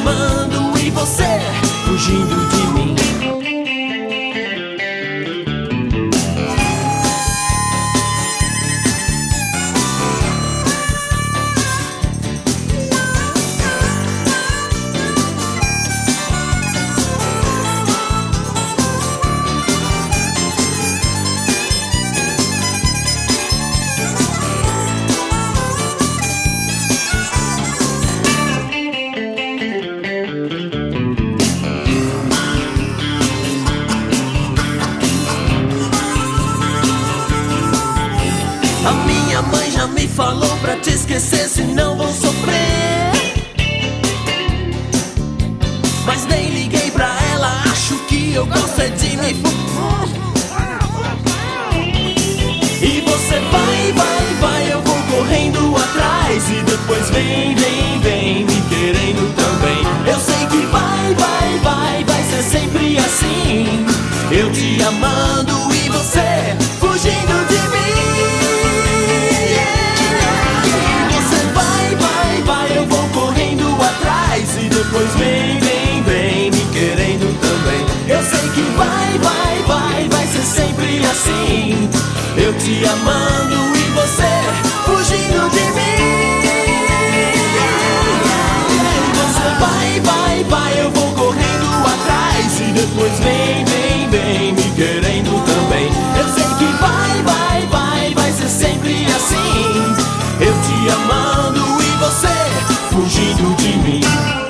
amando e você fugindo de mim. A minha mãe já me falou pra te esquecer, senão vou sofrer. Mas nem liguei pra ela, acho que eu gosto é de me E você vai, eu vou correndo atrás. E depois vem me querendo também. Eu sei que vai ser sempre assim. Eu te amando e você fugindo de mim. E depois vem me querendo também. Eu sei que vai ser sempre assim. Eu te amando e você fugindo de mim. Você vai, eu vou correndo atrás. E depois vem me querendo também. Eu sei que vai ser sempre assim. Eu te amando e você fugindo de mim.